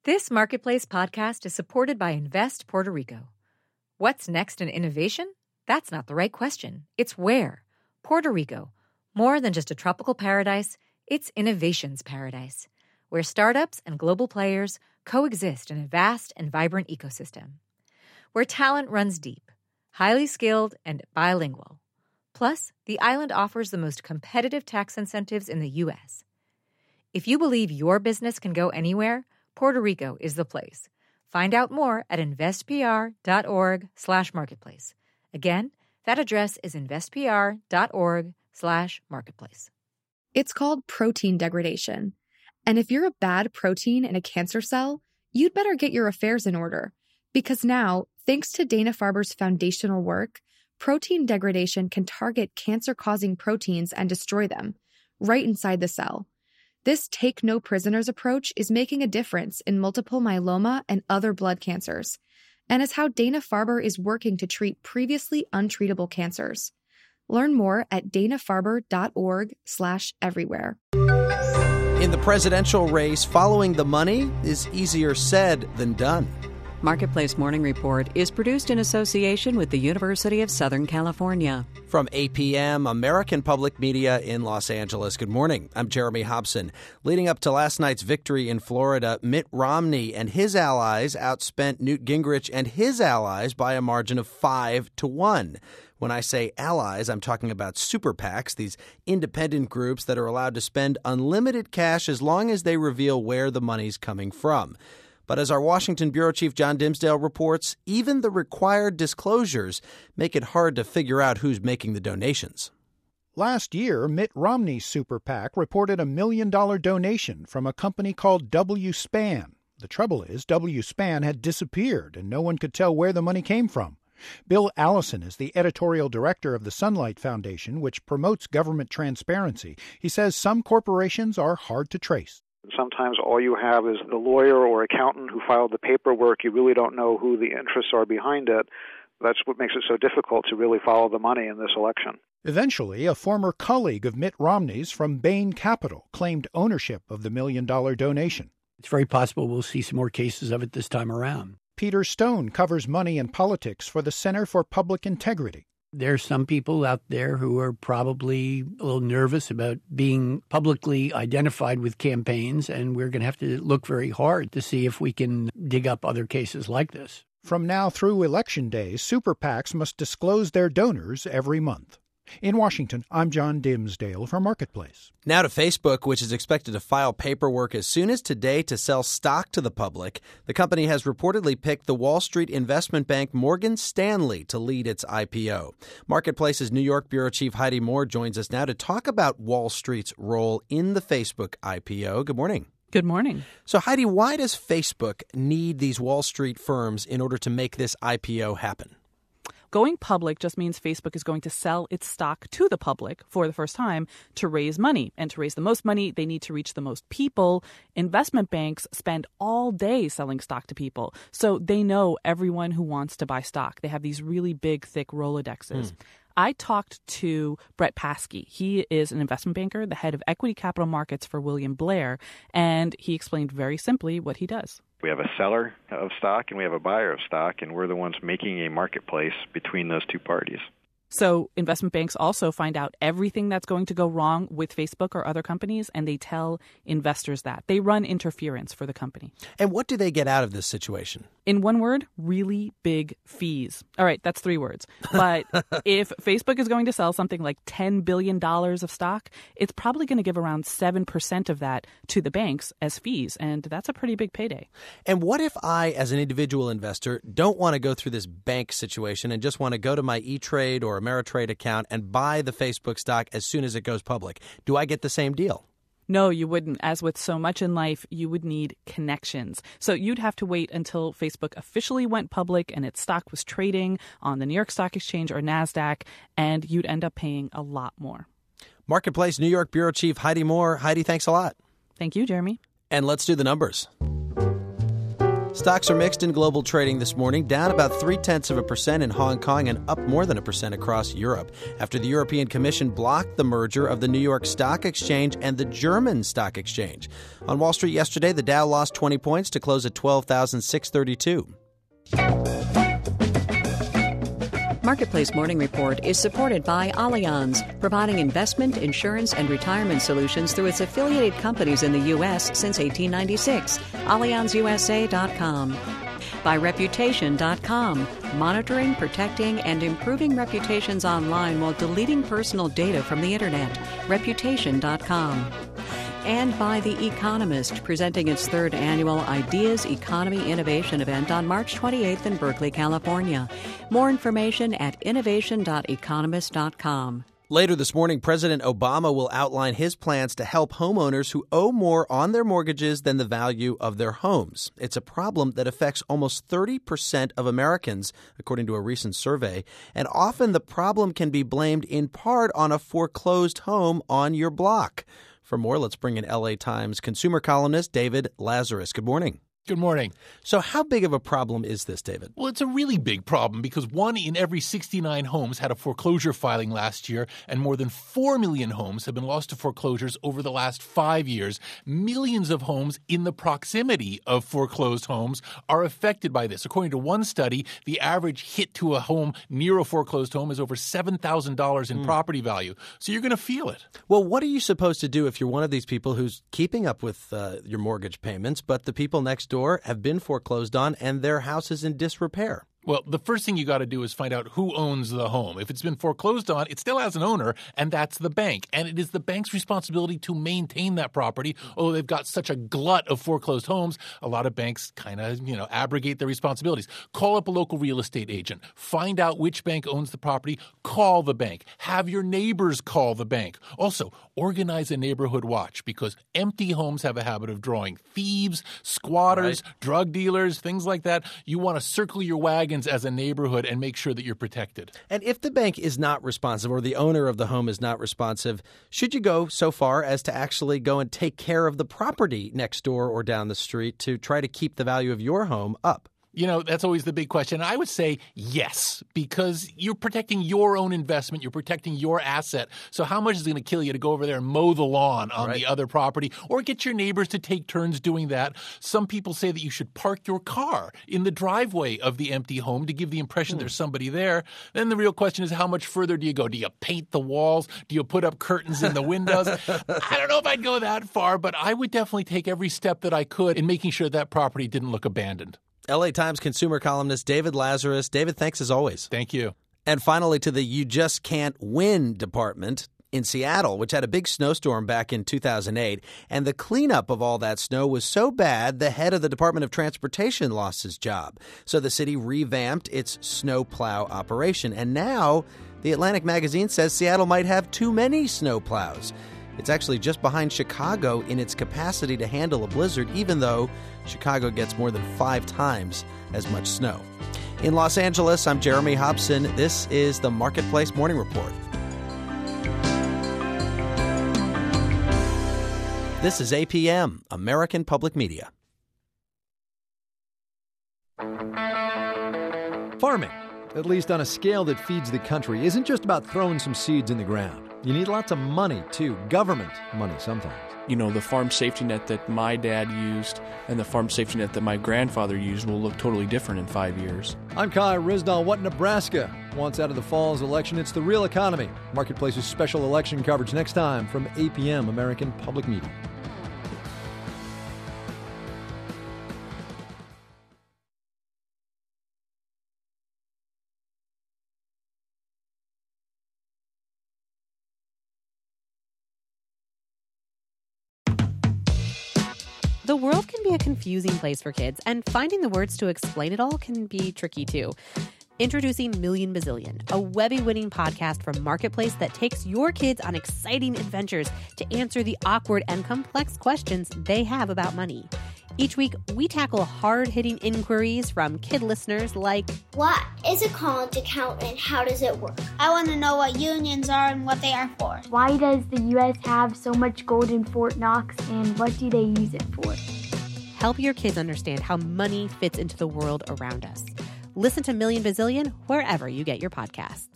This Marketplace podcast is supported by Invest Puerto Rico. What's next in innovation? That's not the right question. It's where. Puerto Rico. More than just a tropical paradise, it's innovation's paradise, where startups and global players coexist in a vast and vibrant ecosystem. Where talent runs deep, highly skilled, and bilingual. Plus, the island offers the most competitive tax incentives in the U.S. If you believe your business can go anywhere, Puerto Rico is the place. Find out more at investpr.org/marketplace. Again, that address is investpr.org/marketplace. It's called protein degradation. And if you're a bad protein in a cancer cell, you'd better get your affairs in order. Because now, thanks to Dana-Farber's foundational work, protein degradation can target cancer-causing proteins and destroy them, right inside the cell. This take-no-prisoners approach is making a difference in multiple myeloma and other blood cancers, and is how Dana-Farber is working to treat previously untreatable cancers. Learn more at danafarber.org/everywhere. In the presidential race, following the money is easier said than done. Marketplace Morning Report is produced in association with the University of Southern California. From APM, American Public Media in Los Angeles. Good morning. I'm Jeremy Hobson. Leading up to last night's victory in Florida, Mitt Romney and his allies outspent Newt Gingrich and his allies by a margin of 5-1. When I say allies, I'm talking about super PACs, these independent groups that are allowed to spend unlimited cash as long as they reveal where the money's coming from. But as our Washington bureau chief John Dimsdale reports, even the required disclosures make it hard to figure out who's making the donations. Last year, Mitt Romney's super PAC reported a $1 million donation from a company called WSpan. The trouble is, WSpan had disappeared, and no one could tell where the money came from. Bill Allison is the editorial director of the Sunlight Foundation, which promotes government transparency. He says some corporations are hard to trace. Sometimes all you have is the lawyer or accountant who filed the paperwork. You really don't know who the interests are behind it. That's what makes it so difficult to really follow the money in this election. Eventually, a former colleague of Mitt Romney's from Bain Capital claimed ownership of the $1 million donation. It's very possible we'll see some more cases of it this time around. Peter Stone covers money and politics for the Center for Public Integrity. There are some people out there who are probably a little nervous about being publicly identified with campaigns, and we're going to have to look very hard to see if we can dig up other cases like this. From now through Election Day, super PACs must disclose their donors every month. In Washington, I'm John Dimsdale for Marketplace. Now to Facebook, which is expected to file paperwork as soon as today to sell stock to the public. The company has reportedly picked the Wall Street investment bank Morgan Stanley to lead its IPO. Marketplace's New York bureau chief Heidi Moore joins us now to talk about Wall Street's role in the Facebook IPO. Good morning. Good morning. So, Heidi, why does Facebook need these Wall Street firms in order to make this IPO happen? Going public just means Facebook is going to sell its stock to the public for the first time to raise money. And to raise the most money, they need to reach the most people. Investment banks spend all day selling stock to people. So they know everyone who wants to buy stock. They have these really big, thick Rolodexes. I talked to Brett Paskey. He is an investment banker, the head of equity capital markets for William Blair, and he explained very simply what he does. We have a seller of stock and we have a buyer of stock, and we're the ones making a marketplace between those two parties. So investment banks also find out everything that's going to go wrong with Facebook or other companies, and they tell investors that. They run interference for the company. And what do they get out of this situation? In one word, really big fees. All right, that's 3 words. But if Facebook is going to sell something like $10 billion of stock, it's probably going to give around 7% of that to the banks as fees. And that's a pretty big payday. And what if I, as an individual investor, don't want to go through this bank situation and just want to go to my E-Trade or Ameritrade account and buy the Facebook stock as soon as it goes public? Do I get the same deal? No, you wouldn't. As with so much in life, you would need connections. So you'd have to wait until Facebook officially went public and its stock was trading on the New York Stock Exchange or NASDAQ, and you'd end up paying a lot more. Marketplace New York bureau chief Heidi Moore. Heidi, thanks a lot. Thank you, Jeremy. And let's do the numbers. Stocks are mixed in global trading this morning, down about 0.3% in Hong Kong and up more than 1% across Europe after the European Commission blocked the merger of the New York Stock Exchange and the German Stock Exchange. On Wall Street yesterday, the Dow lost 20 points to close at 12,632. Marketplace Morning Report is supported by Allianz, providing investment, insurance, and retirement solutions through its affiliated companies in the U.S. since 1896. AllianzUSA.com. By Reputation.com, monitoring, protecting, and improving reputations online while deleting personal data from the Internet. Reputation.com. And by The Economist, presenting its third annual Ideas Economy Innovation event on March 28th in Berkeley, California. More information at innovation.economist.com. Later this morning, President Obama will outline his plans to help homeowners who owe more on their mortgages than the value of their homes. It's a problem that affects almost 30% of Americans, according to a recent survey, and often the problem can be blamed in part on a foreclosed home on your block. For more, let's bring in LA Times consumer columnist David Lazarus. Good morning. Good morning. So how big of a problem is this, David? Well, it's a really big problem because 1 in every 69 homes had a foreclosure filing last year, and more than 4 million homes have been lost to foreclosures over the last 5 years. Millions of homes in the proximity of foreclosed homes are affected by this. According to one study, the average hit to a home near a foreclosed home is over $7,000 in property value. So you're going to feel it. Well, what are you supposed to do if you're one of these people who's keeping up with your mortgage payments, but the people next door have been foreclosed on and their house is in disrepair? Well, the first thing you got to do is find out who owns the home. If it's been foreclosed on, it still has an owner, and that's the bank. And it is the bank's responsibility to maintain that property. Although they've got such a glut of foreclosed homes, a lot of banks kind of, abrogate their responsibilities. Call up a local real estate agent. Find out which bank owns the property. Call the bank. Have your neighbors call the bank. Also, organize a neighborhood watch because empty homes have a habit of drawing thieves, squatters, drug dealers, things like that. You want to circle your wagon as a neighborhood and make sure that you're protected. And if the bank is not responsive or the owner of the home is not responsive, should you go so far as to actually go and take care of the property next door or down the street to try to keep the value of your home up? That's always the big question. I would say yes, because you're protecting your own investment. You're protecting your asset. So how much is it going to kill you to go over there and mow the lawn on the other property or get your neighbors to take turns doing that? Some people say that you should park your car in the driveway of the empty home to give the impression there's somebody there. Then the real question is, how much further do you go? Do you paint the walls? Do you put up curtains in the windows? I don't know if I'd go that far, but I would definitely take every step that I could in making sure that property didn't look abandoned. LA Times consumer columnist David Lazarus. David, thanks as always. Thank you. And finally, to the You Just Can't Win department in Seattle, which had a big snowstorm back in 2008. And the cleanup of all that snow was so bad, the head of the Department of Transportation lost his job. So the city revamped its snowplow operation. And now the Atlantic magazine says Seattle might have too many snowplows. It's actually just behind Chicago in its capacity to handle a blizzard, even though Chicago gets more than 5 times as much snow. In Los Angeles, I'm Jeremy Hobson. This is the Marketplace Morning Report. This is APM, American Public Media. Farming, at least on a scale that feeds the country, isn't just about throwing some seeds in the ground. You need lots of money, too. Government money sometimes. The farm safety net that my dad used and the farm safety net that my grandfather used will look totally different in 5 years. I'm Kai Risdall. What Nebraska wants out of the fall's election? It's the real economy. Marketplace's special election coverage next time from APM, American Public Media. The world can be a confusing place for kids, and finding the words to explain it all can be tricky too. Introducing Million Bazillion, a Webby-winning podcast from Marketplace that takes your kids on exciting adventures to answer the awkward and complex questions they have about money. Each week, we tackle hard-hitting inquiries from kid listeners like, what is a college account and how does it work? I want to know what unions are and what they are for. Why does the U.S. have so much gold in Fort Knox and what do they use it for? help your kids understand how money fits into the world around us. Listen to Million Bazillion wherever you get your podcasts.